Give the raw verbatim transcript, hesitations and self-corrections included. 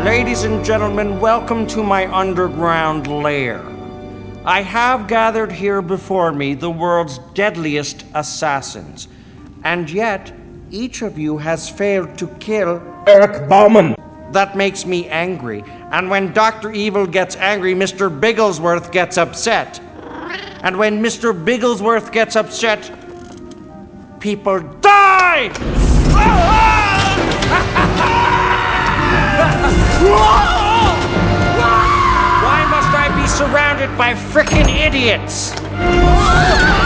Ladies and gentlemen, welcome to my underground lair. I have gathered here before me the world's deadliest assassins, and yet each of you has failed to kill Eric Bauman. That makes me angry, and when Doctor Evil gets angry, Mister Bigglesworth gets upset. And when Mister Bigglesworth gets upset, people die! Why must I be surrounded by frickin' idiots?